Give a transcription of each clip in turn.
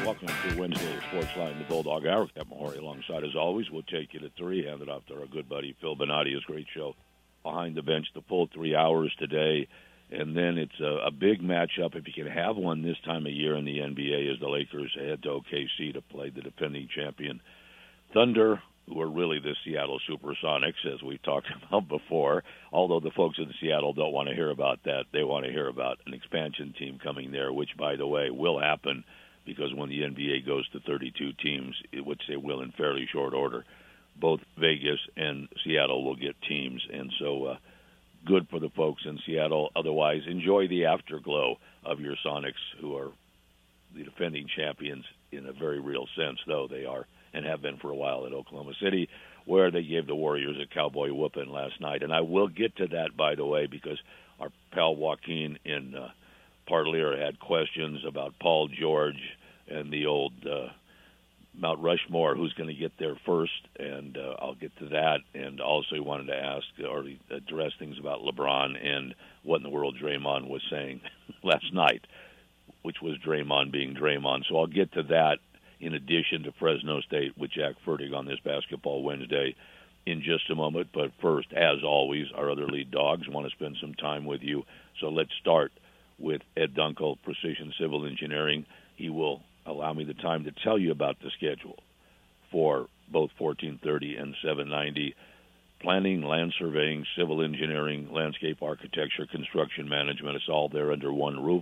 Welcome to Wednesday Sports Line, the Bulldog Hour. Captain Mahori alongside, as always. We'll take you to 3. Hand it off to our good buddy Phil Bonatti. His great show behind the bench, the full 3 hours today. And then it's a big matchup, if you can have one this time of year in the NBA, as the Lakers head to OKC to play the defending champion Thunder, who are really the Seattle Supersonics, as we've talked about before. Although the folks in Seattle don't want to hear about that. They want to hear about an expansion team coming there, which, by the way, will happen because when the NBA goes to 32 teams, which they will in fairly short order, both Vegas and Seattle will get teams. And so good for the folks in Seattle. Otherwise, enjoy the afterglow of your Sonics, who are the defending champions in a very real sense, though they are and have been for a while at Oklahoma City, where they gave the Warriors a cowboy whooping last night. And I will get to that, by the way, because our pal Joaquin in Parlier had questions about Paul George and the old Mount Rushmore, who's going to get there first, and I'll get to that. And also he wanted to ask or address things about LeBron and what in the world Draymond was saying last night, which was Draymond being Draymond. So I'll get to that in addition to Fresno State with Jack Fertig on this Basketball Wednesday in just a moment. But first, as always, our other lead dogs want to spend some time with you. So let's start with Ed Dunkel, Precision Civil Engineering. He will allow me the time to tell you about the schedule for both 1430 and 790. Planning, land surveying, civil engineering, landscape architecture, construction management. It's all there under one roof.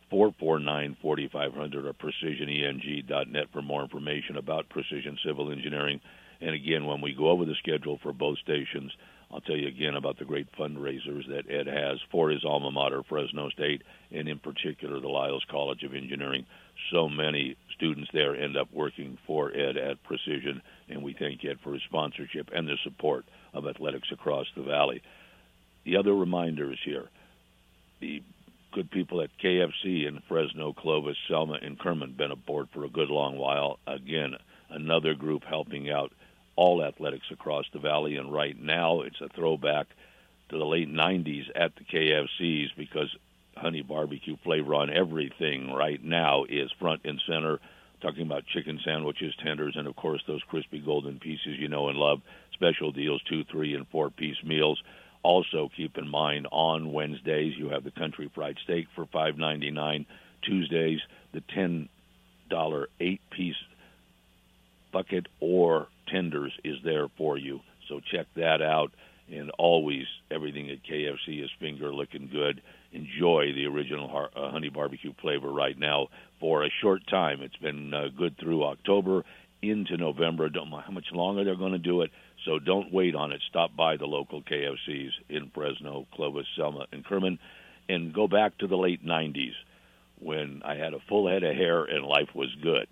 449-4500 or precisioneng.net for more information about Precision Civil Engineering. And again, when we go over the schedule for both stations, I'll tell you again about the great fundraisers that Ed has for his alma mater, Fresno State, and in particular the Lyles College of Engineering. So many students there end up working for Ed at Precision, and we thank Ed for his sponsorship and the support of athletics across the valley. The other reminders here, the good people at KFC in Fresno, Clovis, Selma, and Kerman been aboard for a good long while. Again, another group helping out all athletics across the valley, and right now it's a throwback to the late 90s at the KFCs because honey barbecue flavor on everything right now is front and center. Talking about chicken sandwiches, tenders, and, of course, those crispy golden pieces you know and love. Special deals, 2-, 3-, and 4-piece meals. Also, keep in mind, on Wednesdays, you have the country fried steak for $5.99. Tuesdays, the $10 8-piece bucket or tenders is there for you. So check that out. And always, everything at KFC is finger-looking good. Enjoy the original honey barbecue flavor right now for a short time. It's been good through October into November. Don't know how much longer they're going to do it, so don't wait on it. Stop by the local KFCs in Fresno, Clovis, Selma, and Kerman, and go back to the late 90s when I had a full head of hair and life was good.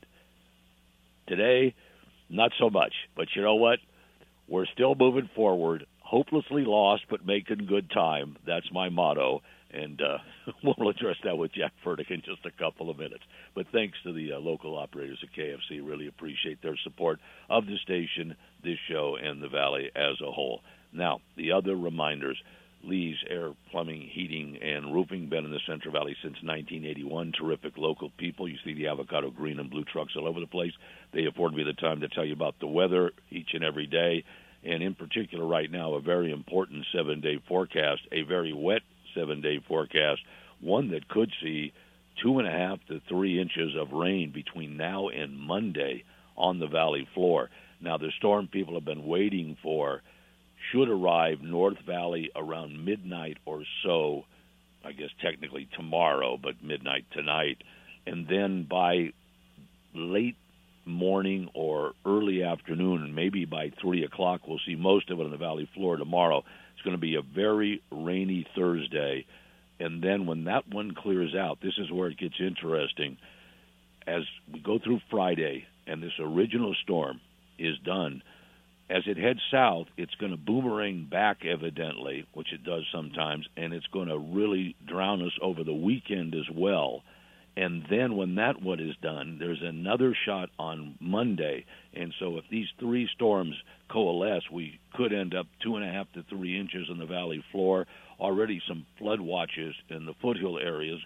Today, not so much, but you know what? We're still moving forward, hopelessly lost but making good time. That's my motto. And we'll address that with Jack Fertig in just a couple of minutes. But thanks to the local operators at KFC. Really appreciate their support of the station, this show, and the Valley as a whole. Now, the other reminders, Lee's Air Plumbing, Heating, and Roofing, been in the Central Valley since 1981. Terrific local people. You see the avocado green and blue trucks all over the place. They afford me the time to tell you about the weather each and every day. And in particular right now, a very important 7-day forecast, a very wet 7-day forecast, one that could see 2.5 to 3 inches of rain between now and Monday on the valley floor. Now, the storm people have been waiting for should arrive North Valley around midnight or so, I guess technically tomorrow, but midnight tonight. And then by late morning or early afternoon, and maybe by 3 o'clock, we'll see most of it on the valley floor tomorrow. It's going to be a very rainy Thursday. And then when that one clears out, this is where it gets interesting. As we go through Friday and this original storm is done, as it heads south, it's going to boomerang back evidently, which it does sometimes, and it's going to really drown us over the weekend as well. And then when that one is done, there's another shot on Monday. And so if these three storms coalesce, we could end up 2.5 to 3 inches on the valley floor. Already some flood watches in the foothill areas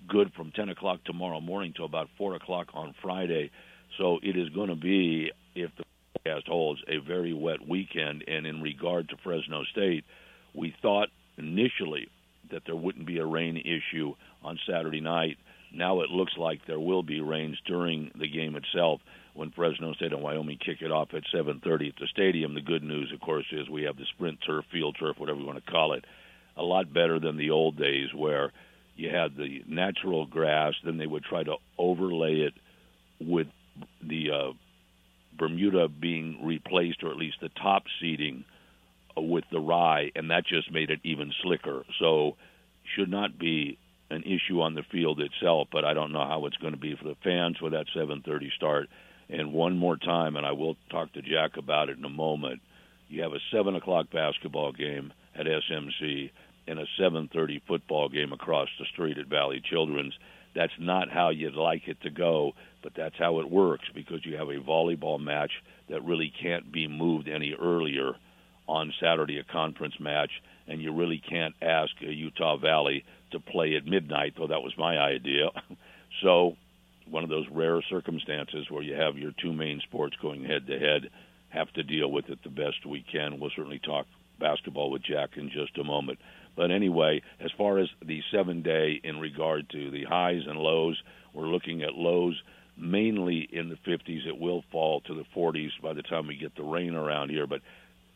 good from 10 o'clock tomorrow morning to about 4 o'clock on Friday. So it is going to be, if the forecast holds, a very wet weekend. And in regard to Fresno State, we thought initially that there wouldn't be a rain issue on Saturday night. Now it looks like there will be rains during the game itself when Fresno State and Wyoming kick it off at 7:30 at the stadium. The good news, of course, is we have the sprint turf, field turf, whatever you want to call it, a lot better than the old days where you had the natural grass, then they would try to overlay it with the Bermuda being replaced, or at least the top seating with the rye, and that just made it even slicker. So should not be an issue on the field itself, but I don't know how it's going to be for the fans with that 7:30 start. And one more time, and I will talk to Jack about it in a moment, you have a 7 o'clock basketball game at SMC and a 7:30 football game across the street at Valley Children's. That's not how you'd like it to go, but that's how it works because you have a volleyball match that really can't be moved any earlier on Saturday, a conference match, and you really can't ask Utah Valley to play at midnight, though that was my idea. So one of those rare circumstances where you have your two main sports going head-to-head, have to deal with it the best we can. We'll certainly talk basketball with Jack in just a moment. But anyway, as far as the 7-day in regard to the highs and lows, we're looking at lows mainly in the 50s. It will fall to the 40s by the time we get the rain around here, but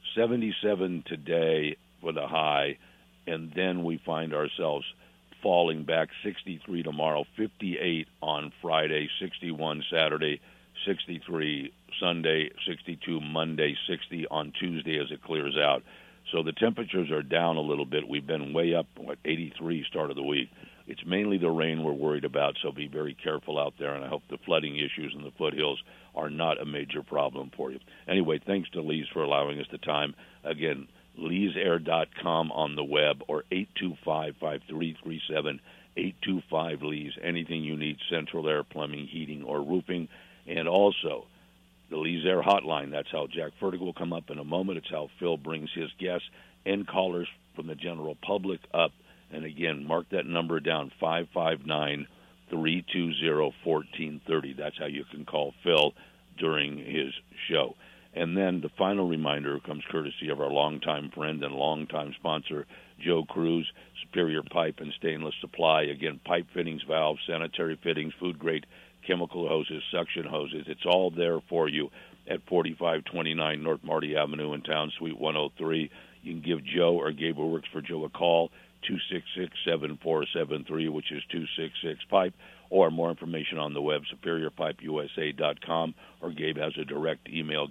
77 today for the high, and then we find ourselves falling back 63 tomorrow, 58 on Friday, 61 Saturday, 63 Sunday, 62 Monday, 60 on Tuesday as it clears out. So the temperatures are down a little bit. We've been way up, 83 start of the week. It's mainly the rain we're worried about, so be very careful out there, and I hope the flooding issues in the foothills are not a major problem for you. Anyway, thanks to Lee's for allowing us the time. Again, leesair.com on the web, or 825-5337, 825-LEES. Anything you need, central air, plumbing, heating, or roofing. And also, the Lee's Air hotline. That's how Jack Fertig will come up in a moment. It's how Phil brings his guests and callers from the general public up. And again, mark that number down, 559-320-1430. That's how you can call Phil during his show. And then the final reminder comes courtesy of our longtime friend and longtime sponsor, Joe Cruz, Superior Pipe and Stainless Supply. Again, pipe fittings, valves, sanitary fittings, food-grade chemical hoses, suction hoses. It's all there for you at 4529 North Marty Avenue in town, Suite 103. You can give Joe or Gabriel Works for Joe a call, 266-7473, which is 266-PIPE, or more information on the web, superiorpipeusa.com, or Gabe has a direct email,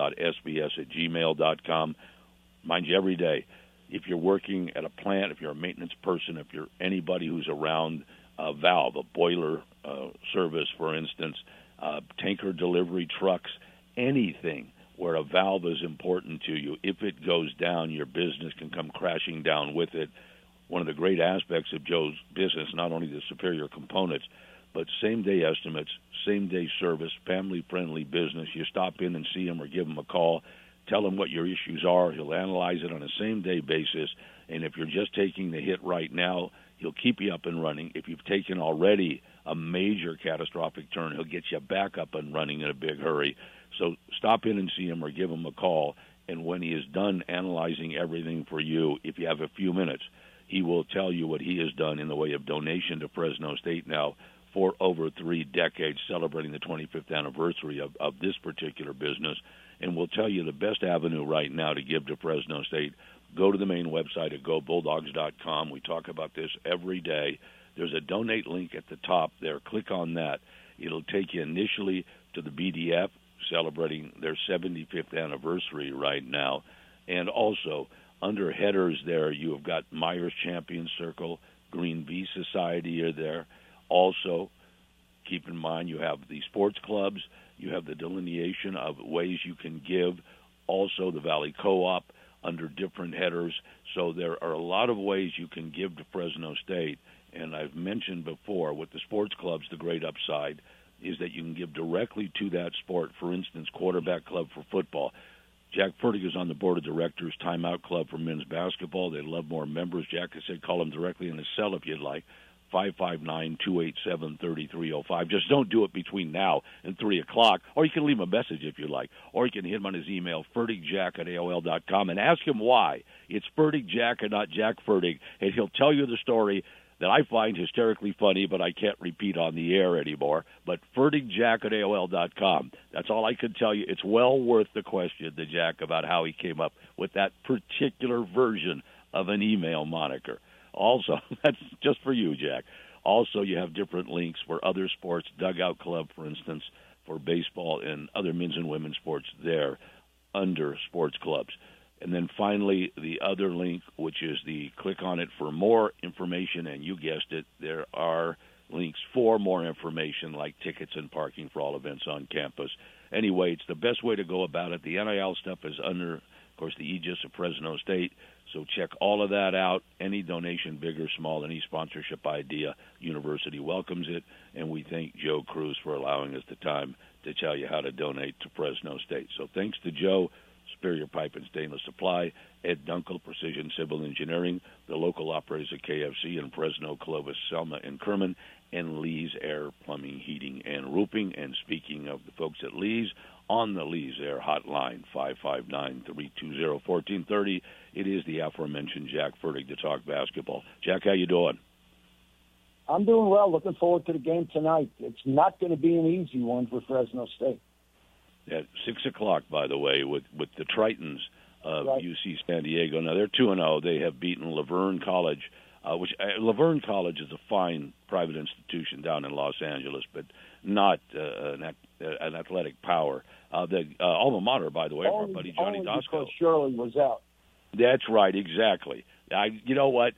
gabe.sbs@gmail.com. Mind you, every day, if you're working at a plant, if you're a maintenance person, if you're anybody who's around a valve, a boiler service, for instance, tanker delivery trucks, anything where a valve is important to you, if it goes down, your business can come crashing down with it. One of the great aspects of Joe's business, not only the superior components, but same-day estimates, same-day service, family-friendly business. You stop in and see him or give him a call, tell him what your issues are. He'll analyze it on a same-day basis, and if you're just taking the hit right now, he'll keep you up and running. If you've taken already a major catastrophic turn, he'll get you back up and running in a big hurry. So stop in and see him or give him a call, and when he is done analyzing everything for you, if you have a few minutes, he will tell you what he has done in the way of donation to Fresno State now for over 3 decades, celebrating the 25th anniversary of this particular business. And we'll tell you the best avenue right now to give to Fresno State. Go to the main website at gobulldogs.com. We talk about this every day. There's a donate link at the top there. Click on that. It'll take you initially to the BDF, celebrating their 75th anniversary right now. And also, under headers there, you have got Myers Champion Circle, Green V Society are there. Also, keep in mind you have the sports clubs, you have the delineation of ways you can give, also the Valley Co-op under different headers. So there are a lot of ways you can give to Fresno State. And I've mentioned before, with the sports clubs, the great upside is that you can give directly to that sport. For instance, quarterback club for football. Jack Fertig is on the board of directors, Timeout Club for men's basketball. They love more members. Jack has said call them directly in his cell if you'd like, 559-287-3305. Just don't do it between now and 3 o'clock, or you can leave him a message if you like, or you can hit him on his email, fertigjack@AOL.com, and ask him why. It's Fertig Jack and not Jack Fertig, and he'll tell you the story that I find hysterically funny, but I can't repeat on the air anymore. But fertigjack@AOL.com. That's all I can tell you. It's well worth the question to Jack about how he came up with that particular version of an email moniker. Also, that's just for you, Jack. Also, you have different links for other sports, Dugout Club, for instance, for baseball and other men's and women's sports there under sports clubs. And then finally, the other link, which is the click on it for more information, and you guessed it, there are links for more information like tickets and parking for all events on campus. Anyway, it's the best way to go about it. The NIL stuff is under, of course, the aegis of Fresno State, so check all of that out. Any donation, big or small, any sponsorship idea, university welcomes it, and we thank Joe Cruz for allowing us the time to tell you how to donate to Fresno State. So thanks to Joe, Superior Pipe and Stainless Supply, Ed Dunkel, Precision Civil Engineering, the local operators at KFC in Fresno, Clovis, Selma, and Kerman, and Lee's Air Plumbing, Heating, and Roofing. And speaking of the folks at Lee's, on the Lee's Air hotline, 559-320-1430, it is the aforementioned Jack Fertig to talk basketball. Jack, how you doing? I'm doing well. Looking forward to the game tonight. It's not going to be an easy one for Fresno State. At 6 o'clock, by the way, with the Tritons of Right. UC San Diego. Now, they're 2-0. They have beaten Laverne College, which Laverne College is a fine private institution down in Los Angeles, but not an athletic power. The alma mater, by the way, of our buddy Johnny Dasco. Because Shirley was out. That's right, exactly. You know what?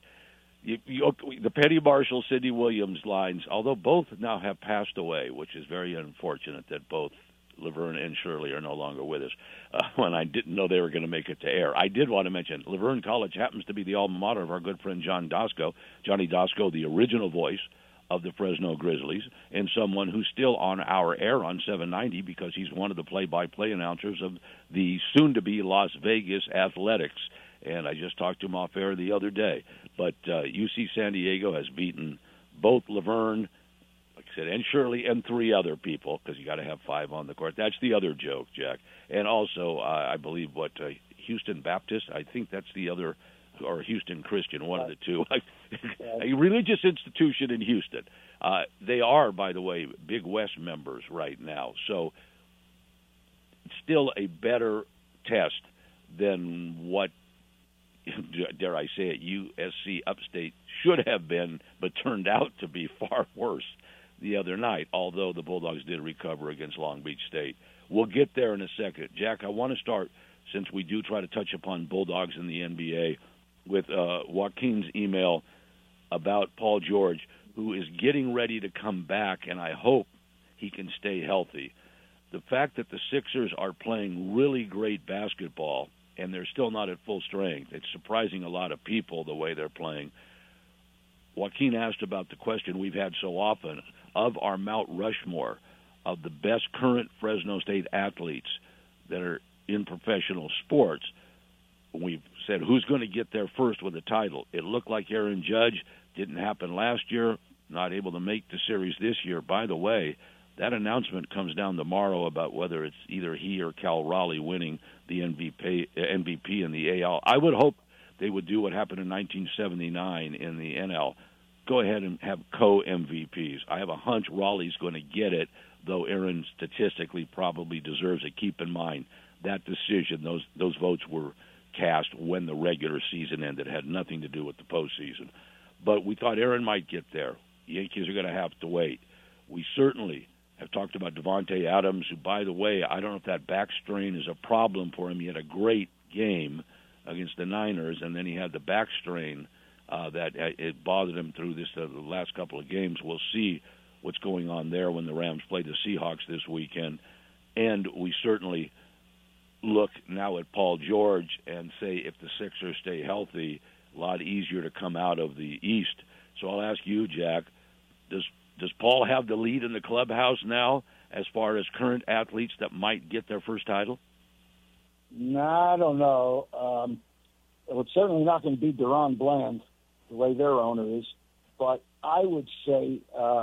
The Petty Marshall, Sidney Williams lines, although both now have passed away, which is very unfortunate that both Laverne and Shirley are no longer with us, when I didn't know they were going to make it to air. I did want to mention Laverne College happens to be the alma mater of our good friend John Dasco. Johnny Dasco, the original voice of the Fresno Grizzlies, and someone who's still on our air on 790 because he's one of the play-by-play announcers of the soon-to-be Las Vegas Athletics. And I just talked to him off air the other day. But UC San Diego has beaten both Laverne, like I said, and Shirley, and three other people, because you got to have five on the court. That's the other joke, Jack. And also, I believe, Houston Baptist, I think that's the other, or Houston Christian, one of the two. A religious institution in Houston. They are, by the way, Big West members right now. So it's still a better test than what, dare I say it, USC Upstate should have been, but turned out to be far worse the other night, although the Bulldogs did recover against Long Beach State. We'll get there in a second. Jack, I want to start, since we do try to touch upon Bulldogs in the NBA, with Joaquin's email about Paul George, who is getting ready to come back, and I hope he can stay healthy. The fact that the Sixers are playing really great basketball, and they're still not at full strength, it's surprising a lot of people the way they're playing. Joaquin asked about the question we've had so often of our Mount Rushmore of the best current Fresno State athletes that are in professional sports. We've said who's going to get there first with a title. It looked like Aaron Judge. Didn't happen last year. Not able to make the series this year. By the way, that announcement comes down tomorrow about whether it's either he or Cal Raleigh winning the MVP in the AL. I would hope they would do what happened in 1979 in the NL. Go ahead and have co-MVPs. I have a hunch Raleigh's going to get it, though Aaron statistically probably deserves it. Keep in mind that decision, those votes were cast when the regular season ended. It had nothing to do with the postseason. But we thought Aaron might get there. The Yankees are going to have to wait. We certainly have talked about Devontae Adams, who, by the way, I don't know if that back strain is a problem for him. He had a great game against the Niners, and then he had the back strain that it bothered him through the last couple of games. We'll see what's going on there when the Rams play the Seahawks this weekend. And we certainly look now at Paul George and say if the Sixers stay healthy, a lot easier to come out of the East. So I'll ask you, Jack, does Paul have the lead in the clubhouse now as far as current athletes that might get their first title? No, I don't know. It's certainly not going to be Deron Bland, the way their owner is. But I would say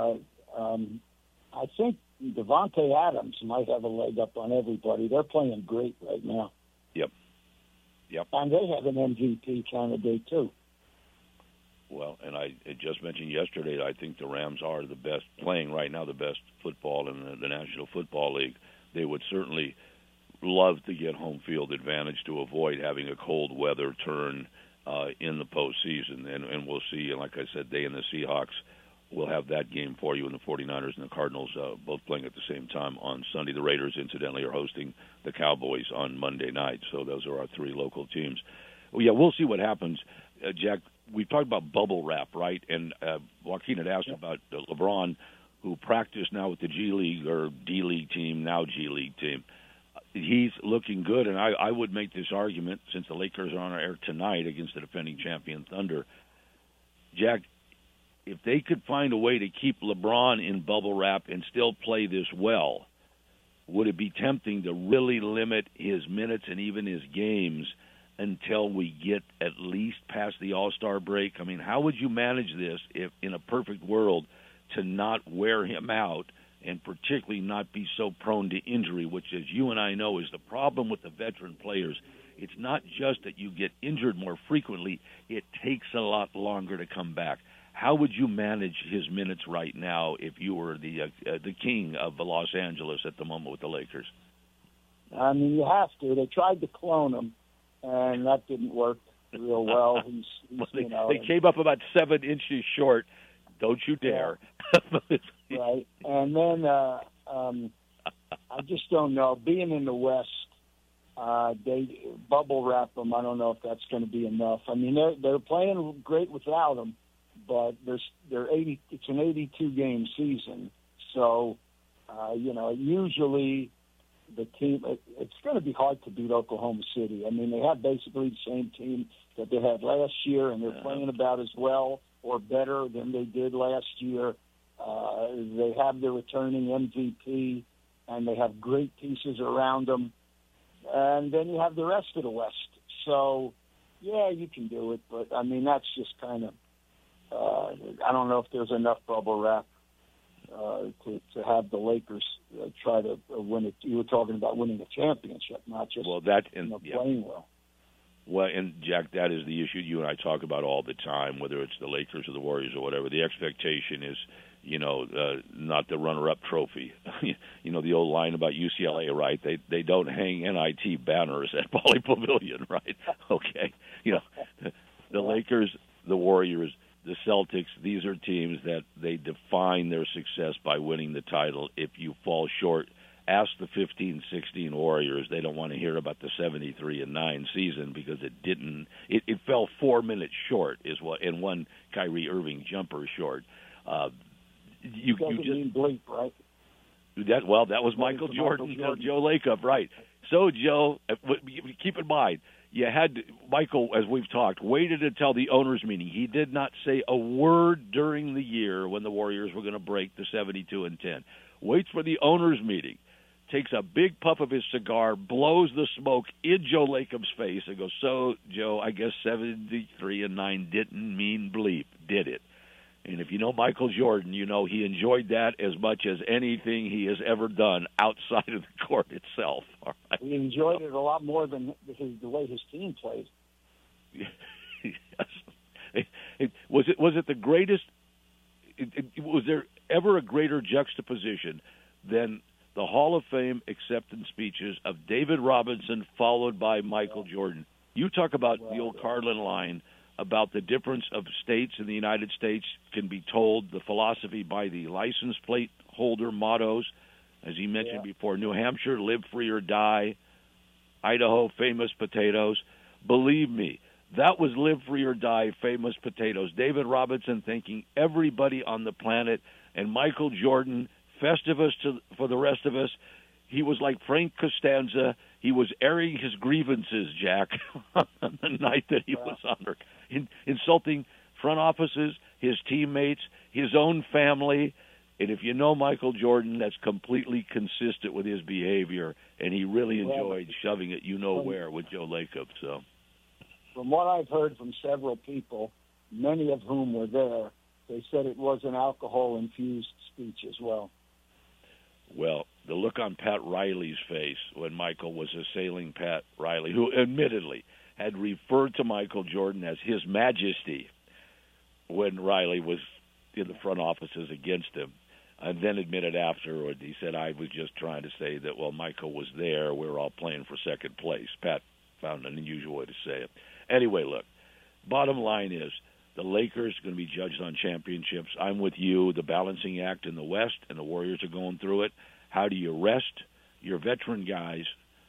I think Devontae Adams might have a leg up on everybody. They're playing great right now. Yep. And they have an MVP candidate, too. Well, and I just mentioned yesterday, I think the Rams are the best, playing right now the best football in the National Football League. They would certainly love to get home field advantage to avoid having a cold weather turn in the postseason. And we'll see, and like I said, they and the Seahawks will have that game for you, and the 49ers and the Cardinals both playing at the same time on Sunday. The Raiders, incidentally, are hosting the Cowboys on Monday night, so those are our three local teams. Well, yeah, we'll see what happens. Jack, we talked about bubble wrap, right? And Joaquin had asked about LeBron, who practiced now with the G League or D League team, now G League team. He's looking good, and I would make this argument, since the Lakers are on our air tonight against the defending champion Thunder. Jack, if they could find a way to keep LeBron in bubble wrap and still play this well, would it be tempting to really limit his minutes and even his games until we get at least past the All-Star break? I mean, how would you manage this if, in a perfect world, to not wear him out and particularly not be so prone to injury, which, as you and I know, is the problem with the veteran players. It's not just that you get injured more frequently, it takes a lot longer to come back. How would you manage his minutes right now if you were the king of Los Angeles at the moment with the Lakers? I mean, you have to. They tried to clone him, and that didn't work real well. They came up about 7 inches short. Don't you dare. Yeah. Right. And then I just don't know. Being in the West, they bubble wrap them. I don't know if that's going to be enough. I mean, they're playing great without him, but they're 80. It's an 82-game season, so usually the team. It's going to be hard to beat Oklahoma City. I mean, they have basically the same team that they had last year, and they're playing about as well or better than they did last year. They have their returning MVP, and they have great pieces around them. And then you have the rest of the West. So, yeah, you can do it. But, I mean, that's just kind of I don't know if there's enough bubble wrap to have the Lakers try to win it. You were talking about winning a championship, not just playing well. Well, and, Jack, that is the issue you and I talk about all the time, whether it's the Lakers or the Warriors or whatever. The expectation is, not the runner-up trophy. The old line about UCLA, right? They don't hang NIT banners at Pauley Pavilion, right? Okay. The Lakers, the Warriors, the Celtics, these are teams that they define their success by winning the title. If you fall short, ask the 15-16 Warriors. They don't want to hear about the 73-9 season because it fell 4 minutes short and one Kyrie Irving jumper short. You just mean bleep, right? That was Michael Jordan. Joe Lacob, right? So, Joe, keep in mind, you had Michael, as we've talked, waited until the owners' meeting. He did not say a word during the year when the Warriors were going to break the 72-10. Waits for the owners' meeting, takes a big puff of his cigar, blows the smoke in Joe Lacob's face, and goes, "So, Joe, I guess 73-9 didn't mean bleep, did it?" And if you know Michael Jordan, you know he enjoyed that as much as anything he has ever done outside of the court itself. All right? He enjoyed it a lot more than the way his team played. Yes. Was it the greatest? Was there ever a greater juxtaposition than the Hall of Fame acceptance speeches of David Robinson followed by Michael Jordan? You talk about the old Carlin line about the difference of states in the United States can be told, the philosophy by the license plate holder mottos, as he mentioned before. New Hampshire, live free or die. Idaho, famous potatoes. Believe me, that was live free or die, famous potatoes. David Robinson thinking everybody on the planet, and Michael Jordan, Festivus for the rest of us. He was like Frank Costanza. He was airing his grievances, Jack, on the night that he was honored, insulting front offices, his teammates, his own family. And if you know Michael Jordan, that's completely consistent with his behavior, and he really enjoyed shoving it where with Joe Lacob. So, from what I've heard from several people, many of whom were there, They said it was an alcohol-infused speech as well. Well, the look on Pat Riley's face when Michael was assailing Pat Riley, who admittedly had referred to Michael Jordan as His Majesty when Riley was in the front offices against him, and then admitted afterward, he said, I was just trying to say that, well, Michael was there. We were all playing for second place. Pat found an unusual way to say it. Anyway, look, bottom line is the Lakers are going to be judged on championships. I'm with you. The balancing act in the West, and the Warriors are going through it. How do you rest your veteran guys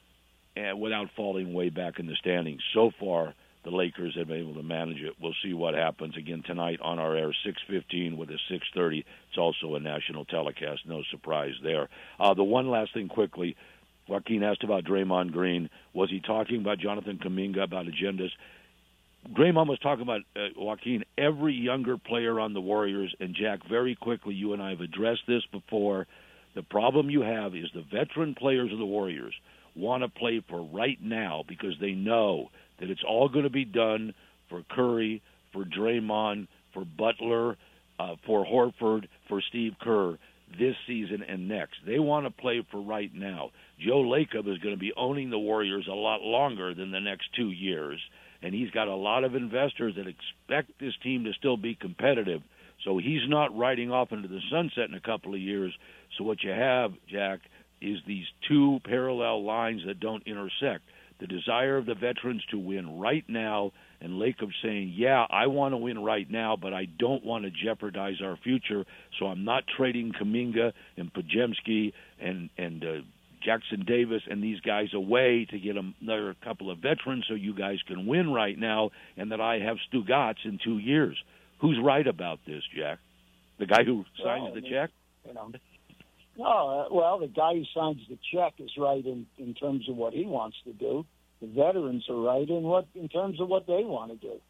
without falling way back in the standings? So far, the Lakers have been able to manage it. We'll see what happens again tonight on our air, 6:15 with a 6:30. It's also a national telecast. No surprise there. The one last thing quickly, Joaquin asked about Draymond Green. Was he talking about Jonathan Kuminga, about agendas? Draymond was talking about, Joaquin, every younger player on the Warriors. And, Jack, very quickly, you and I have addressed this before. The problem you have is the veteran players of the Warriors want to play for right now because they know that it's all going to be done for Curry, for Draymond, for Butler, for Horford, for Steve Kerr this season and next. They want to play for right now. Joe Lacob is going to be owning the Warriors a lot longer than the next 2 years, and he's got a lot of investors that expect this team to still be competitive. So he's not riding off into the sunset in a couple of years. So what you have, Jack, is these two parallel lines that don't intersect. The desire of the veterans to win right now, and Lacob saying, yeah, I want to win right now, but I don't want to jeopardize our future, so I'm not trading Kuminga and Podziemski and Jackson Davis and these guys away to get another couple of veterans so you guys can win right now, and that I have Stugotz in 2 years. Who's right about this, Jack? The guy who signs the check? No, well, the guy who signs the check is right in terms of what he wants to do. The veterans are right in terms of what they want to do.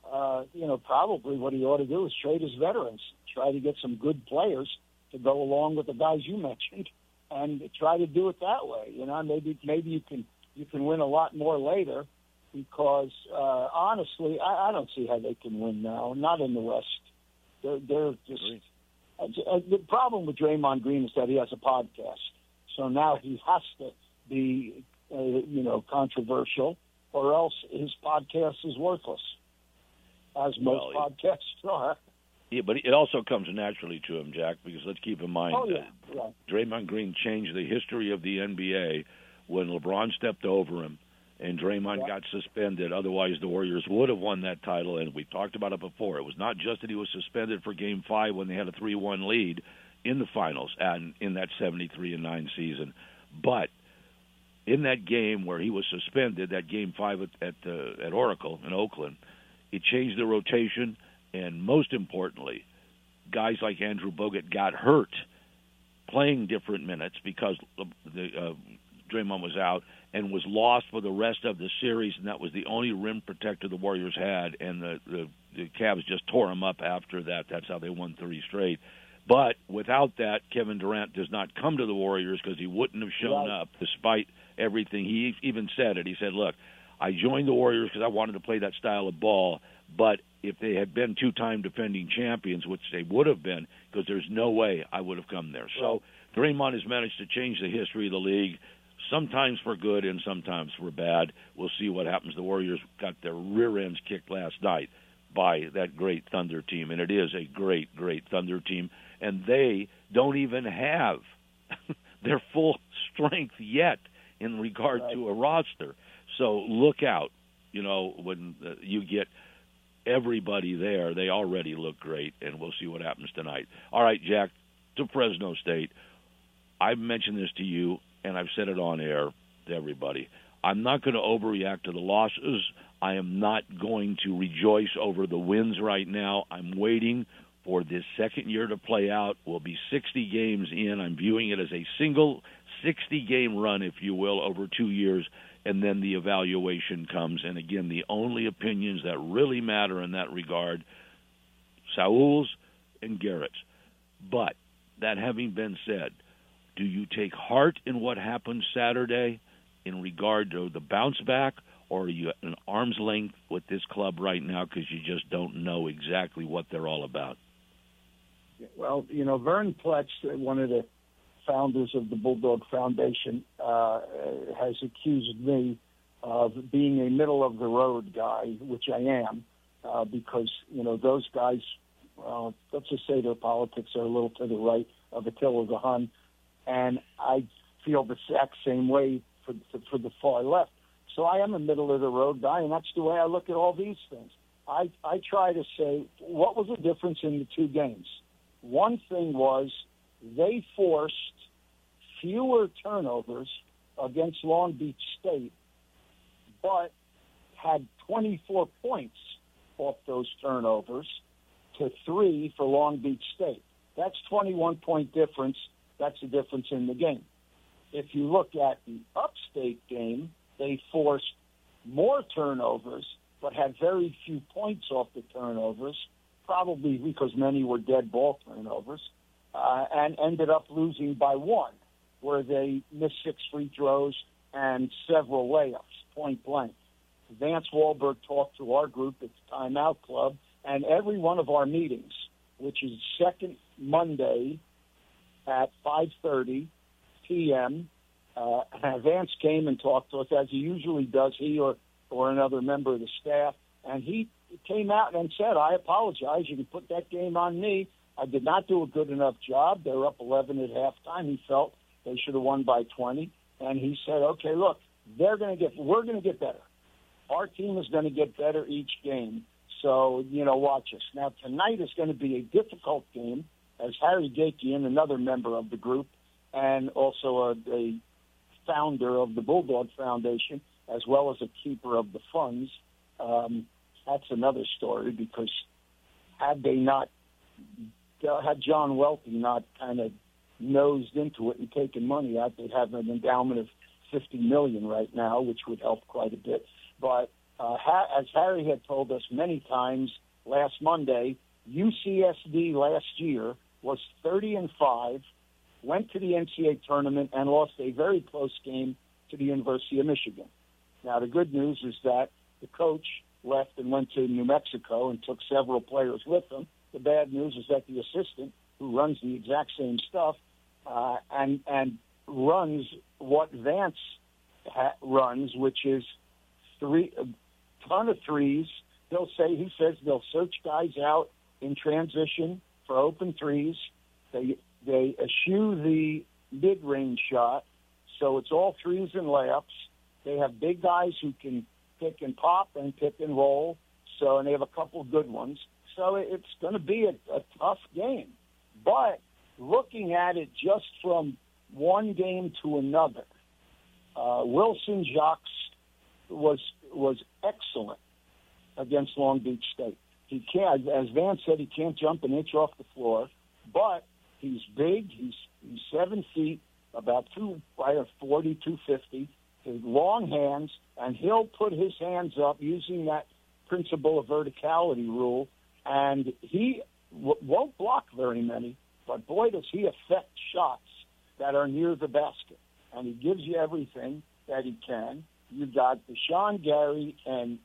Probably what he ought to do is trade his veterans, try to get some good players to go along with the guys you mentioned, and try to do it that way. Maybe you can win a lot more later, because honestly, I don't see how they can win now. Not in the West. They're just. The problem with Draymond Green is that he has a podcast, so now he has to be, controversial, or else his podcast is worthless, as most podcasts are. Yeah, but it also comes naturally to him, Jack, because let's keep in mind right. Draymond Green changed the history of the NBA when LeBron stepped over him and Draymond got suspended. Otherwise, the Warriors would have won that title, and we talked about it before. It was not just that he was suspended for Game 5 when they had a 3-1 lead in the finals and in that 73-9 season, but in that game where he was suspended, that Game 5 at Oracle in Oakland, it changed the rotation, and most importantly, guys like Andrew Bogut got hurt playing different minutes because Draymond was out, and was lost for the rest of the series, and that was the only rim protector the Warriors had, and the Cavs just tore him up after that. That's how they won 3 straight. But without that, Kevin Durant does not come to the Warriors because he wouldn't have shown up despite everything. He even said it. He said, look, I joined the Warriors because I wanted to play that style of ball, but if they had been 2-time defending champions, which they would have been, because there's no way I would have come there. So Draymond has managed to change the history of the league, sometimes for good and sometimes for bad. We'll see what happens. The Warriors got their rear ends kicked last night by that great Thunder team, and it is a great, great Thunder team, and they don't even have their full strength yet in regard to a roster. So look out, when you get everybody there. They already look great, and we'll see what happens tonight. All right, Jack, to Fresno State. I've mentioned this to you, and I've said it on air to everybody. I'm not going to overreact to the losses. I am not going to rejoice over the wins right now. I'm waiting for this second year to play out. We'll be 60 games in. I'm viewing it as a single 60-game run, if you will, over 2 years, and then the evaluation comes. And, again, the only opinions that really matter in that regard, Saul's and Garrett's. But that having been said, do you take heart in what happened Saturday in regard to the bounce back, or are you at an arm's length with this club right now because you just don't know exactly what they're all about? Well, Vern Pletz, one of the founders of the Bulldog Foundation, has accused me of being a middle-of-the-road guy, which I am, because, those guys, let's just say their politics are a little to the right of Attila the Hun, and I feel the exact same way for the far left. So I am a middle-of-the-road guy, and that's the way I look at all these things. I try to say, what was the difference in the two games? One thing was they forced fewer turnovers against Long Beach State, but had 24 points off those turnovers to 3 for Long Beach State. That's 21-point difference. That's the difference in the game. If you look at the Upstate game, they forced more turnovers, but had very few points off the turnovers, probably because many were dead ball turnovers, and ended up losing by 1, where they missed 6 free throws and several layups, point blank. Vance Wahlberg talked to our group at the Timeout Club, and every one of our meetings, which is second Monday at 5:30 p.m., Vance came and talked to us, as he usually does, he or another member of the staff, and he came out and said, I apologize, you can put that game on me. I did not do a good enough job. They were up 11 at halftime. He felt they should have won by 20, and he said, okay, look, we're going to get better. Our team is going to get better each game, so, watch us. Now, tonight is going to be a difficult game, as Harry Gakian, another member of the group, and also a founder of the Bulldog Foundation, as well as a keeper of the funds. That's another story, because had John Welty not kind of nosed into it and taken money out, they'd have an endowment of $50 million right now, which would help quite a bit. But as Harry had told us many times last Monday, UCSD last year was 30-5, went to the NCAA tournament, and lost a very close game to the University of Michigan. Now, the good news is that the coach left and went to New Mexico and took several players with him. The bad news is that the assistant, who runs the exact same stuff, and runs what Vance runs, which is a ton of threes. He says they'll search guys out in transition for open threes. They eschew the mid-range shot, so it's all threes and layups. They have big guys who can pick and pop and pick and roll, and they have a couple of good ones. So it's going to be a tough game. But looking at it just from one game to another, Wilson Jacques was excellent against Long Beach State. He can't, as Vance said, he can't jump an inch off the floor, but he's big. He's 7 feet, about 240, 250. His long hands, and he'll put his hands up using that principle of verticality rule, and he won't block very many, but boy, does he affect shots that are near the basket, and he gives you everything that he can. You've got Deshaun Gary and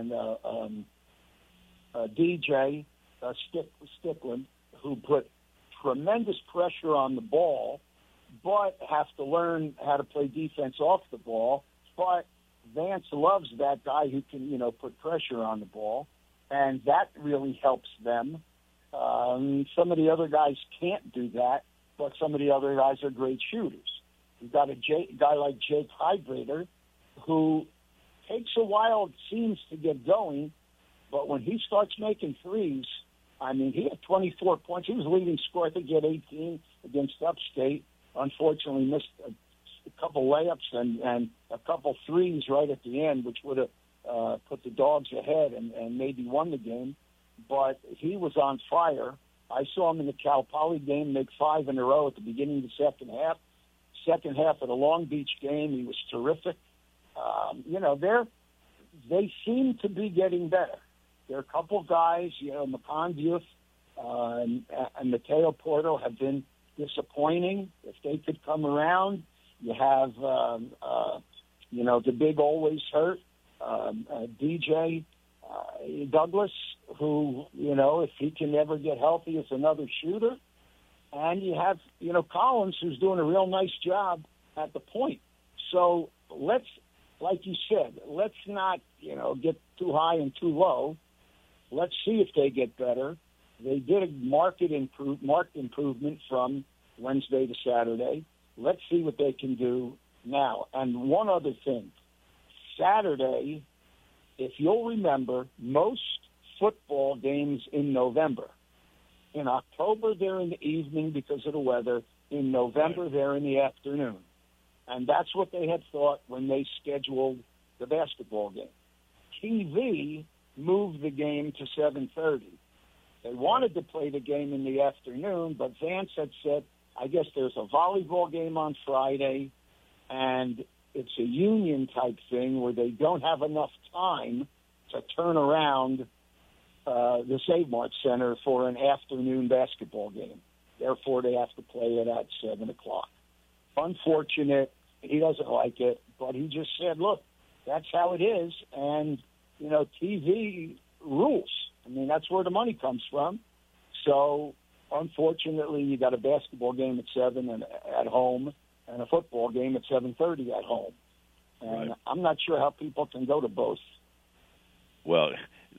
DJ Stickland, who put tremendous pressure on the ball, but have to learn how to play defense off the ball. But Vance loves that guy who can, put pressure on the ball, and that really helps them. Some of the other guys can't do that, but some of the other guys are great shooters. You've got a guy like Jake Hydrator, who takes a while, it seems, to get going, but when he starts making threes, he had 24 points. He was leading scorer. I think he had 18 against Upstate. Unfortunately, missed a couple layups and a couple threes right at the end, which would have put the Dogs ahead and maybe won the game. But he was on fire. I saw him in the Cal Poly game make 5 in a row at the beginning of the second half. Second half of the Long Beach game, he was terrific. They seem to be getting better. There are a couple of guys, McConville and Mateo Porto have been disappointing. If they could come around, you have, the big always hurt, DJ Douglas, who, if he can ever get healthy, is another shooter. And you have, Collins, who's doing a real nice job at the point. So let's, like you said, let's not, get too high and too low. Let's see if they get better. They did a marked improvement from Wednesday to Saturday. Let's see what they can do now. And one other thing. Saturday, if you'll remember, most football games in November. In October, they're in the evening because of the weather. In November, they're in the afternoon. And that's what they had thought when they scheduled the basketball game. TV moved the game to 7:30. They wanted to play the game in the afternoon, but Vance had said, I guess there's a volleyball game on Friday, and it's a union type thing where they don't have enough time to turn around the Save Mart Center for an afternoon basketball game. Therefore, they have to play it at 7 o'clock. Unfortunate. He doesn't like it, but he just said, look, that's how it is, and, TV rules. I mean, that's where the money comes from. So, unfortunately, you got a basketball game at 7 and at home and a football game at 7:30 at home. And I'm not sure how people can go to both. Well,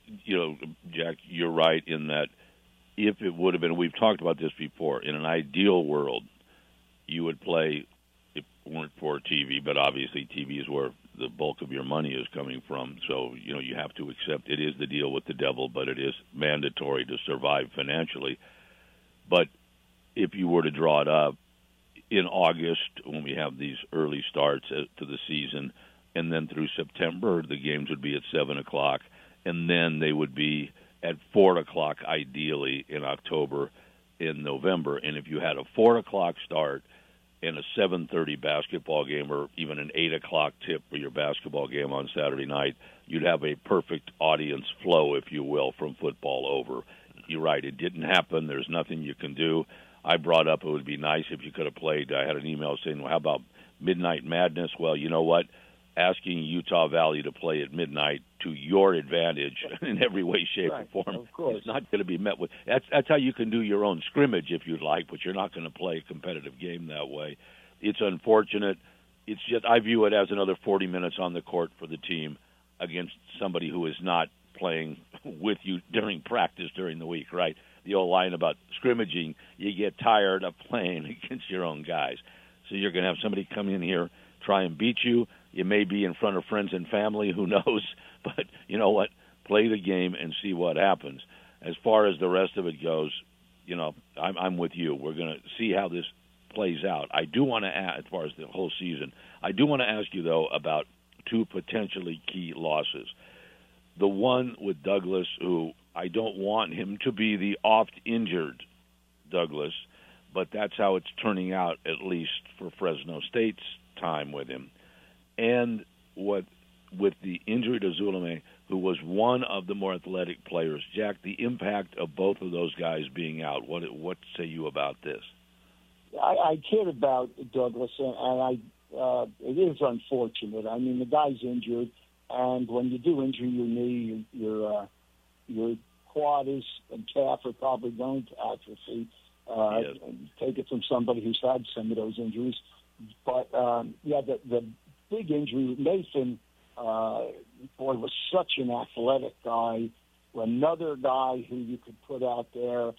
Jack, you're right in that if it would have been, we've talked about this before, in an ideal world, you would play, if it weren't for TV, but obviously TV is where the bulk of your money is coming from. So, you have to accept it is the deal with the devil, but it is mandatory to survive financially. But if you were to draw it up in August, when we have these early starts to the season, and then through September, the games would be at 7 o'clock, and then they would be at 4 o'clock ideally in October, in November. And if you had a 4 o'clock start and a 7:30 basketball game, or even an 8 o'clock tip for your basketball game on Saturday night, you'd have a perfect audience flow, if you will, from football over. You're right, it didn't happen. There's nothing you can do. I brought up it would be nice if you could have played. I had an email saying, well, how about Midnight Madness? Well, you know what? Asking Utah Valley to play at midnight to your advantage in every way, shape, or form is not going to be met with. That's how you can do your own scrimmage if you'd like, but you're not going to play a competitive game that way. It's unfortunate. It's just I view it as another 40 minutes on the court for the team against somebody who is not playing with you during practice during the week, right? The old line about scrimmaging, you get tired of playing against your own guys. So you're going to have somebody come in here, try and beat you. You may be in front of friends and family, who knows? But you know what? Play the game and see what happens. As far as the rest of it goes, I'm with you. We're going to see how this plays out. I do want to add, as far as the whole season, I do want to ask you, though, about two potentially key losses. The one with Douglas, who I don't want him to be the oft-injured Douglas, but that's how it's turning out, at least for Fresno State's time with him. And with the injury to Zuleme, who was one of the more athletic players, Jack, the impact of both of those guys being out, what say you about this? I kid about Douglas, and it is unfortunate. I mean, the guy's injured, and when you do injure your knee, your quad and calf are probably going to atrophy. Yes. Take it from somebody who's had some of those injuries. But, the big injury, Nathan, was such an athletic guy, another guy who you could put out there,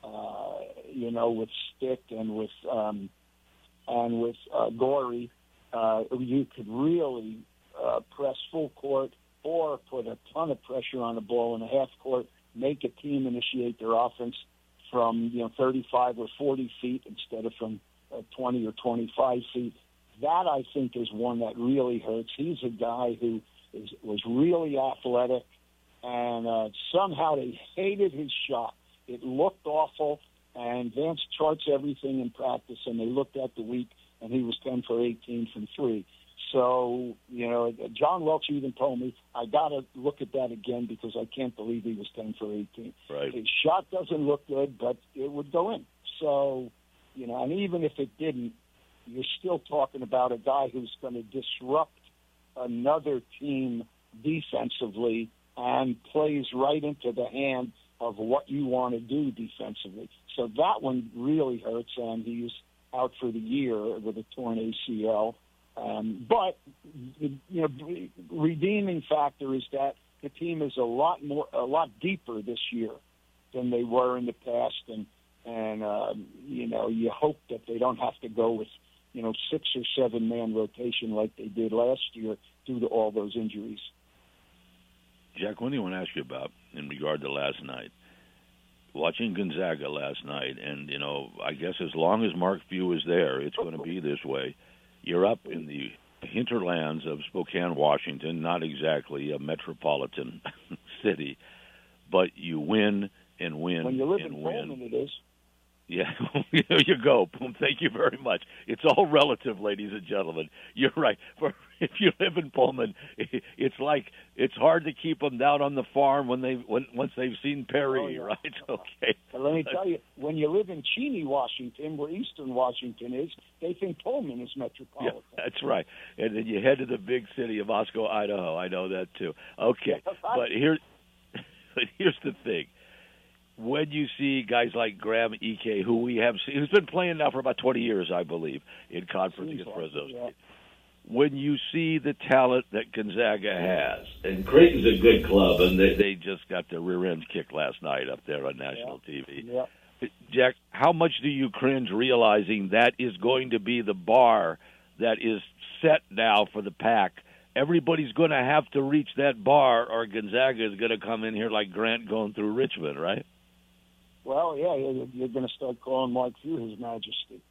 with Stick and with Gorey. You could really press full court or put a ton of pressure on the ball in a half court, make a team initiate their offense from 35 or 40 feet instead of from 20 or 25 feet. That, I think, is one that really hurts. He's a guy who was really athletic, and somehow they hated his shot. It looked awful, and Vance charts everything in practice, and they looked at the week, and he was 10 for 18 from 3. So, John Welch even told me, I got to look at that again because I can't believe he was 10 for 18. Right. His shot doesn't look good, but it would go in. So, and even if it didn't, you're still talking about a guy who's going to disrupt another team defensively and plays right into the hand of what you want to do defensively. So that one really hurts, and he's out for the year with a torn ACL. But redeeming factor is that the team is a lot deeper this year than they were in the past, and you hope that they don't have to go with 6 or 7 man rotation like they did last year due to all those injuries. Jack, one thing I want to ask you about in regard to last night. Watching Gonzaga last night, and, I guess as long as Mark Few is there, it's going to be this way. You're up in the hinterlands of Spokane, Washington, not exactly a metropolitan city, but you win and win when you live and in win. Pullman, it is. Yeah, there you go. Boom. Thank you very much. It's all relative, ladies and gentlemen. You're right. If you live in Pullman, it's hard to keep them down on the farm once they've seen Perry, right? Okay. But let me tell you, when you live in Cheney, Washington, where Eastern Washington is, they think Pullman is metropolitan. Yeah, that's right. And then you head to the big city of Moscow, Idaho. I know that too. Okay, but here's the thing. When you see guys like Graham Ike, who we have seen, who's been playing now for about 20 years, I believe, in conference against Fresno State, when you see the talent that Gonzaga has, and Creighton's a good club, and they just got their rear ends kicked last night up there on national TV. Yeah. Jack, how much do you cringe realizing that is going to be the bar that is set now for the Pac? Everybody's going to have to reach that bar, or Gonzaga is going to come in here like Grant going through Richmond, right? Well, yeah, you're going to start calling Mark Few His Majesty,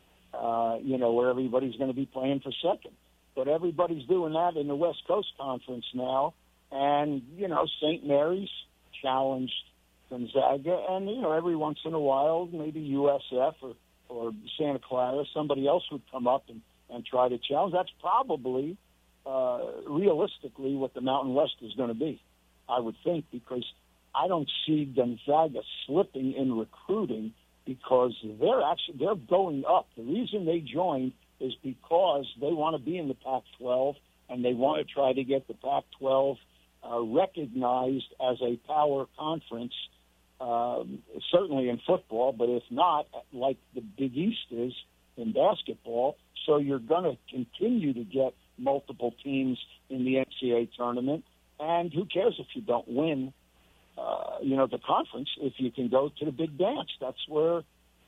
where everybody's going to be playing for second. But everybody's doing that in the West Coast Conference now. And, St. Mary's challenged Gonzaga. And, every once in a while, maybe USF or Santa Clara, somebody else would come up and try to challenge. That's probably, realistically, what the Mountain West is going to be, I would think, because I don't see Gonzaga slipping in recruiting because they're going up. The reason they joined is because they want to be in the Pac-12 and they want to try to get the Pac-12 recognized as a power conference, certainly in football, but if not, like the Big East is in basketball. So you're going to continue to get multiple teams in the NCAA tournament, and who cares if you don't win the conference, if you can go to the big dance. That's where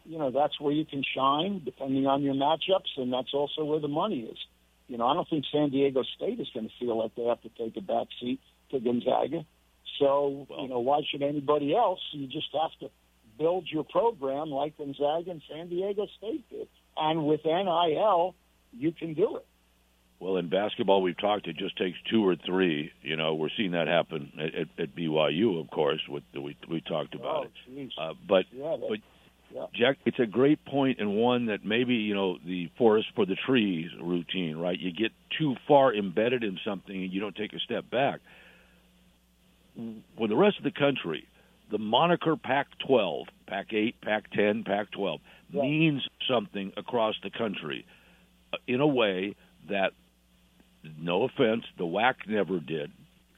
you can shine, depending on your matchups, and that's also where the money is. I don't think San Diego State is going to feel like they have to take a back seat to Gonzaga. So, why should anybody else? You just have to build your program like Gonzaga and San Diego State did. And with NIL, you can do it. Well, in basketball, we've talked, it just takes 2 or 3. We're seeing that happen at BYU, of course. We talked about it. But Jack, it's a great point, and one that maybe, the forest for the trees routine, right? You get too far embedded in something and you don't take a step back. For the rest of the country, the moniker Pac-12, Pac-8, Pac-10, Pac-12 means something across the country in a way that, no offense, the WAC never did,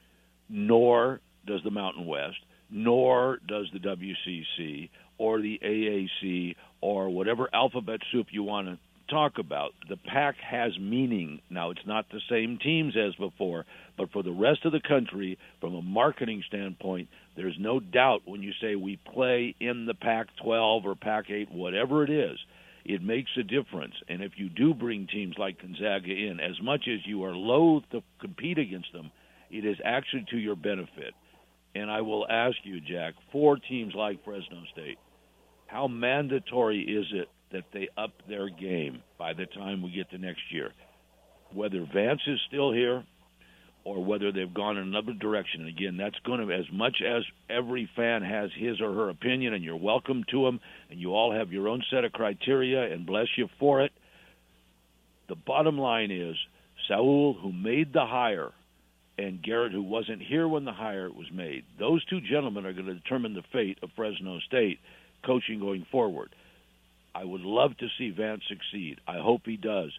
nor does the Mountain West, nor does the WCC or the AAC or whatever alphabet soup you want to talk about. The Pac has meaning. Now, it's not the same teams as before, but for the rest of the country, from a marketing standpoint, there's no doubt when you say we play in the Pac-12 or Pac-8, whatever it is, it makes a difference. And if you do bring teams like Gonzaga in, as much as you are loath to compete against them, it is actually to your benefit. And I will ask you, Jack, for teams like Fresno State, how mandatory is it that they up their game by the time we get to next year? Whether Vance is still here or whether they've gone in another direction. And again, that's going to, as much as every fan has his or her opinion, and you're welcome to them, and you all have your own set of criteria, and bless you for it, the bottom line is Saul, who made the hire, and Garrett, who wasn't here when the hire was made, those two gentlemen are going to determine the fate of Fresno State coaching going forward. I would love to see Vance succeed. I hope he does.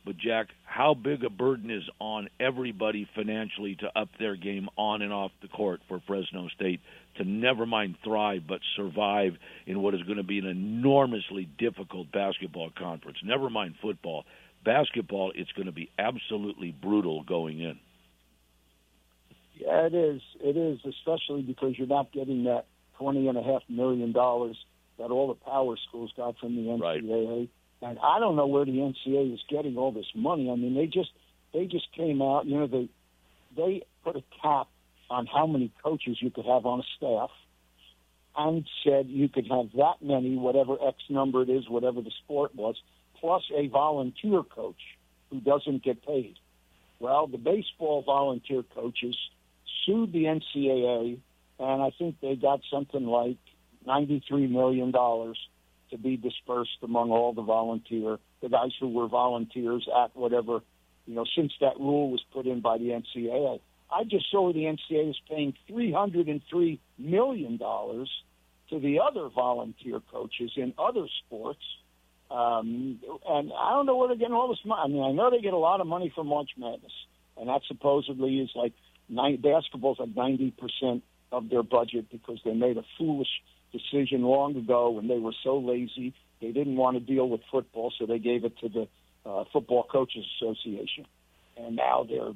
But, Jack, how big a burden is on everybody financially to up their game on and off the court for Fresno State to never mind thrive but survive in what is going to be an enormously difficult basketball conference. Never mind football. Basketball, it's going to be absolutely brutal going in. Yeah, it is. It is, especially because you're not getting that $20.5 million that all the power schools got from the NCAA. Right. And I don't know where the NCAA is getting all this money. I mean, they just came out. You know, they put a cap on how many coaches you could have on a staff, and said you could have that many, whatever X number it is, whatever the sport was, plus a volunteer coach who doesn't get paid. Well, the baseball volunteer coaches sued the NCAA, and I think they got something like $93 million to be dispersed among all the guys who were volunteers at whatever, since that rule was put in by the NCAA. I just saw the NCAA is paying $303 million to the other volunteer coaches in other sports. And I don't know where they're getting all this money. I mean, I know they get a lot of money from March Madness, and that supposedly is like basketball's like 90% of their budget because they made a foolish decision long ago when they were so lazy they didn't want to deal with football, so they gave it to the Football Coaches Association, and now they're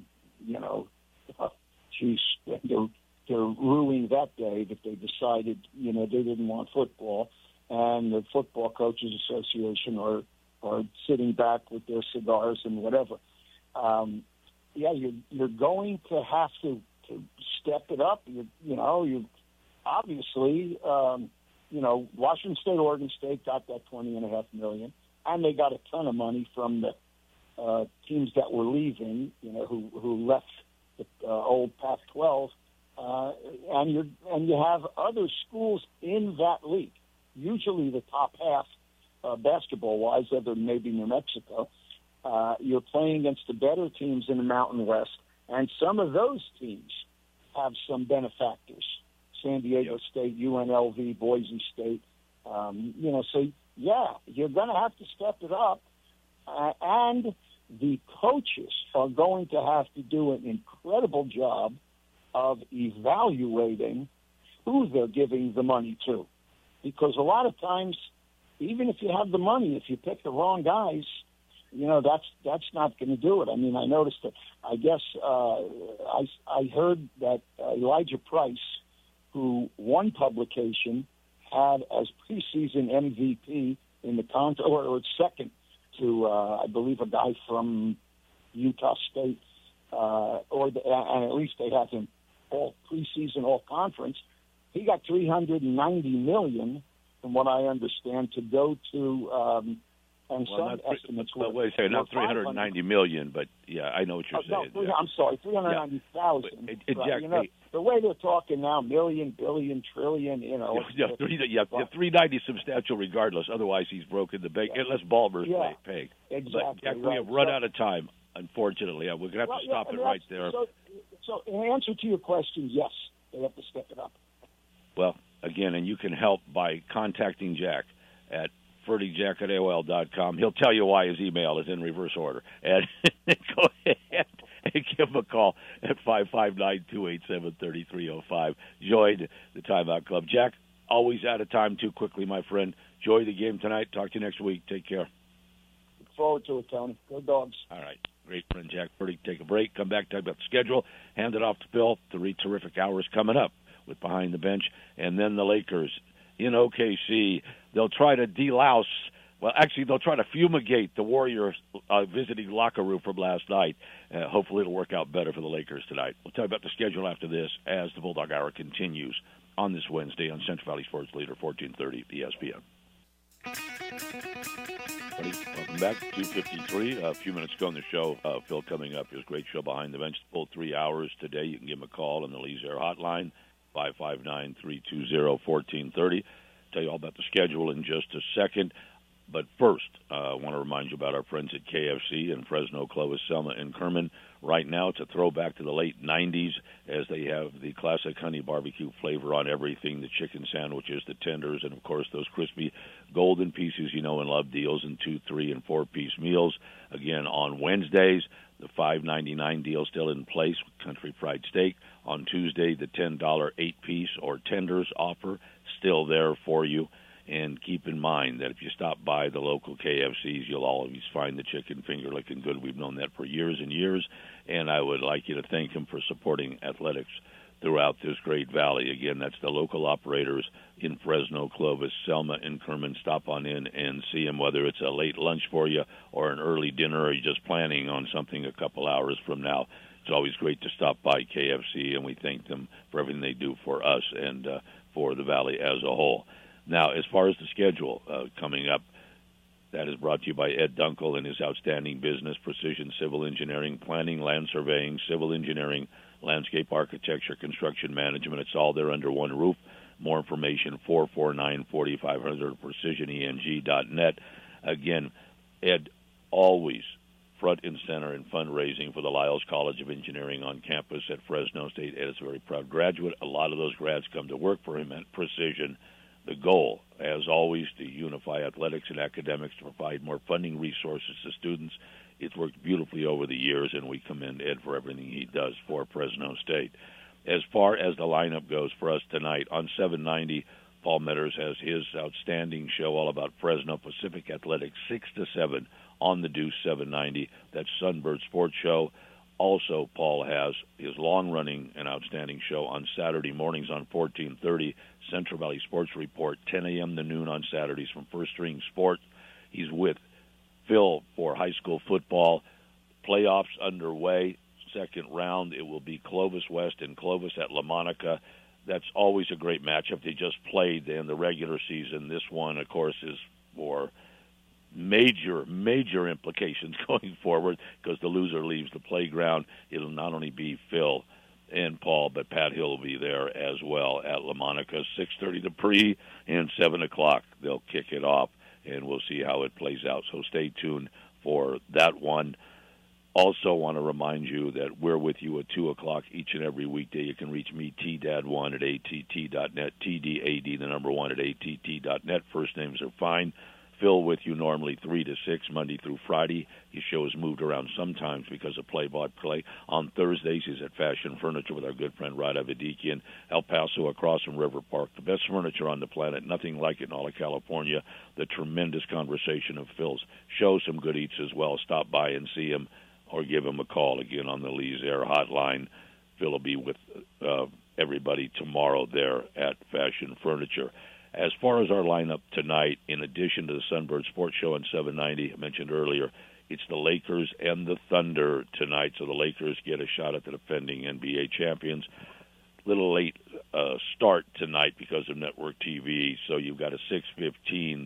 they're ruining that day that they decided they didn't want football, and the Football Coaches Association are sitting back with their cigars and whatever. You're going to have to step it up. You obviously, Washington State, Oregon State got that $20.5 million, and they got a ton of money from the teams that were leaving, who left the old Pac-12, and you have other schools in that league. Usually, the top half, basketball-wise, other than maybe New Mexico, you're playing against the better teams in the Mountain West, and some of those teams have some benefactors. San Diego State, UNLV, Boise State. So, you're going to have to step it up. And the coaches are going to have to do an incredible job of evaluating who they're giving the money to. Because a lot of times, even if you have the money, if you pick the wrong guys, that's not going to do it. I mean, I noticed that, I guess, I heard that Elijah Price, who one publication had as preseason MVP in the or second to, I believe, a guy from Utah State, and at least they had him all preseason, all conference. He got $390 million, from what I understand, to go to. And some estimates were. Wait a second, not $390 million, but I know what you're saying. No, I'm sorry, $390,000. Exactly. The way they're talking now, million, billion, trillion, $390 substantial regardless. Otherwise, he's broken the bank. Unless Ballmer's paying. Exactly. But, Jack, we have run out of time, unfortunately. We're going to have to stop it right there. So, in answer to your question, yes, they have to step it up. Well, again, and you can help by contacting Jack at FerdyJack@AOL.com. He'll tell you why his email is in reverse order. And go ahead and give him a call at 559-287-3305. Join the Timeout Club. Jack, always out of time too quickly, my friend. Enjoy the game tonight. Talk to you next week. Take care. Look forward to it, Tony. Go Dogs. All right. Great friend Jack Ferdy. Take a break. Come back, talk about the schedule. Hand it off to Phil. 3 terrific hours coming up with Behind the Bench. And then the Lakers in OKC. They'll try to delouse. Well, actually, they'll try to fumigate the Warriors' visiting locker room from last night. Hopefully, it'll work out better for the Lakers tonight. We'll tell you about the schedule after this as the Bulldog Hour continues on this Wednesday on Central Valley Sports Leader, 1430 ESPN. Welcome back. 2:53. A few minutes ago on the show, Phil coming up. His great show Behind the Bench, full 3 hours today. You can give him a call on the Lee's Air Hotline, 559-320-1430. Tell you all about the schedule in just a second. But first, I want to remind you about our friends at KFC in Fresno, Clovis, Selma, and Kerman. Right now, it's a throwback to the late 90s as they have the classic honey barbecue flavor on everything, the chicken sandwiches, the tenders, and, of course, those crispy golden pieces you know and love deals in 2-, 3-, and 4-piece meals. Again, on Wednesdays, the $5.99 deal still in place with country fried steak. On Tuesday, the $10 8-piece or tenders offer still there for you. And keep in mind that if you stop by the local KFCs, you'll always find the chicken finger looking good. We've known that for years and years, and I would like you to thank them for supporting athletics throughout this great valley. Again, that's the local operators in Fresno, Clovis, Selma, and Kerman. Stop on in and see them, whether it's a late lunch for you or an early dinner, or you're just planning on something a couple hours from now. It's always great to stop by KFC, and we thank them for everything they do for us and for the valley as a whole. Now, as far as the schedule coming up, that is brought to you by Ed Dunkel and his outstanding business, Precision Civil Engineering, Planning, Land Surveying, Civil Engineering, Landscape Architecture, Construction Management. It's all there under one roof. More information, 449-4500, precisioneng.net. Again, Ed always front and center in fundraising for the Lyles College of Engineering on campus at Fresno State. Ed is a very proud graduate. A lot of those grads come to work for him at Precision. The goal, as always, to unify athletics and academics to provide more funding resources to students. It's worked beautifully over the years, and we commend Ed for everything he does for Fresno State. As far as the lineup goes for us tonight, on 790, Paul Metters has his outstanding show all about Fresno Pacific Athletics, 6 to 7 on the Deuce 790. That's Sunbird Sports Show. Also, Paul has his long-running and outstanding show on Saturday mornings on 1430, Central Valley Sports Report, 10 a.m. to noon on Saturdays from First String Sport. He's with Phil for high school football. Playoffs underway, second round. It will be Clovis West and Clovis at La Monica. That's always a great matchup. They just played in the regular season. This one, of course, is for major implications going forward because the loser leaves the playground. It'll not only be Phil and Paul, but Pat Hill will be there as well at La Monica. 6:30 the pre and 7 o'clock they'll kick it off, and we'll see how it plays out. So stay tuned for that one. Also want to remind you that we're with you at 2 o'clock each and every weekday. You can reach me, TDAD1 at ATT.net, TDAD, the number 1 at ATT.net. First names are fine. Phil with you normally 3 to 6, Monday through Friday. His show is moved around sometimes because of play-by-play. On Thursdays, he's at Fashion Furniture with our good friend Rada Vidikian, El Paso across from River Park. The best furniture on the planet, nothing like it in all of California. The tremendous conversation of Phil's show, some good eats as well. Stop by and see him or give him a call again on the Lee's Air hotline. Phil will be with everybody tomorrow there at Fashion Furniture. As far as our lineup tonight, in addition to the Sunbird Sports Show on 790, I mentioned earlier, it's the Lakers and the Thunder tonight. So the Lakers get a shot at the defending NBA champions. Little late start tonight because of network TV. So you've got a 6:15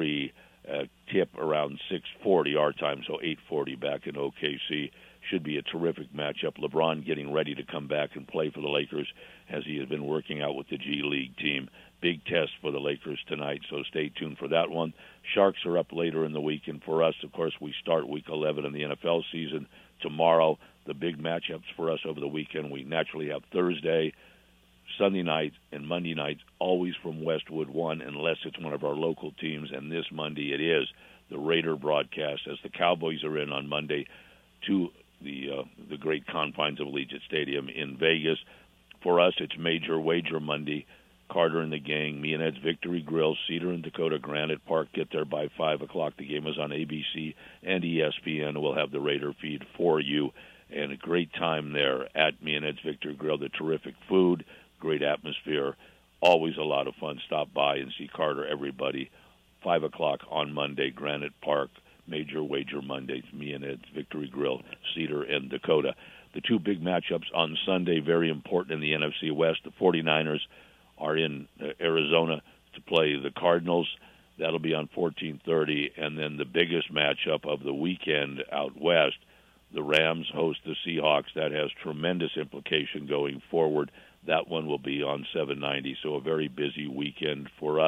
pre-tip around 6:40 our time, so 8:40 back in OKC. Should be a terrific matchup. LeBron getting ready to come back and play for the Lakers as he has been working out with the G League team. Big test for the Lakers tonight, so stay tuned for that one. Sharks are up later in the week, and for us, of course, we start Week 11 in the NFL season tomorrow. The big matchups for us over the weekend, we naturally have Thursday, Sunday night, and Monday nights, always from Westwood 1, unless it's one of our local teams, and this Monday it is the Raider broadcast as the Cowboys are in on Monday to the great confines of Allegiant Stadium in Vegas. For us, it's Major Wager Monday. Carter and the gang, me and Ed's Victory Grill, Cedar and Dakota, Granite Park. Get there by 5 o'clock. The game is on ABC and ESPN. We'll have the Raider feed for you. And a great time there at me and Ed's Victory Grill. The terrific food, great atmosphere, always a lot of fun. Stop by and see Carter, everybody. 5 o'clock on Monday, Granite Park, Major Wager Mondays, me and Ed's Victory Grill, Cedar and Dakota. The two big matchups on Sunday, very important in the NFC West. The 49ers are in Arizona to play the Cardinals. That'll be on 14:30. And then the biggest matchup of the weekend out west, the Rams host the Seahawks. That has tremendous implication going forward. That one will be on 790. So a very busy weekend for us.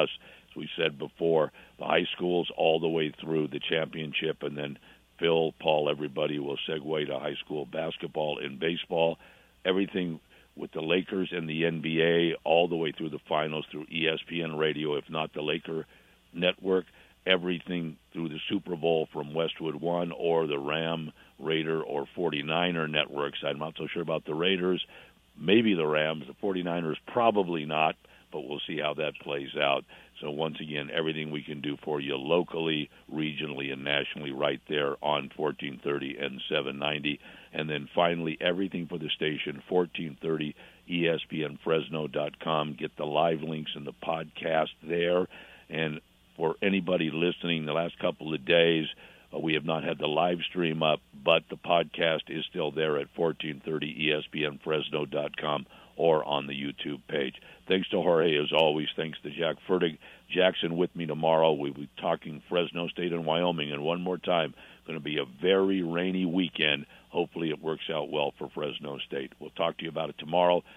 as we said before, the high schools all the way through the championship, and then Phil, Paul, everybody will segue to high school basketball and baseball. Everything with the Lakers and the NBA all the way through the finals through ESPN Radio, if not the Laker network. Everything through the Super Bowl from Westwood One or the Ram, Raider, or 49er networks. I'm not so sure about the Raiders. Maybe the Rams. The 49ers probably not, but we'll see how that plays out. So once again, everything we can do for you locally, regionally, and nationally right there on 1430 and 790. And then finally, everything for the station, 1430 ESPNFresno.com. Get the live links and the podcast there. And for anybody listening the last couple of days, we have not had the live stream up, but the podcast is still there at 1430 ESPNFresno.com or on the YouTube page. Thanks to Jorge, as always. Thanks to Jack Fertig. Jackson with me tomorrow. We'll be talking Fresno State and Wyoming. And one more time, going to be a very rainy weekend. Hopefully it works out well for Fresno State. We'll talk to you about it tomorrow.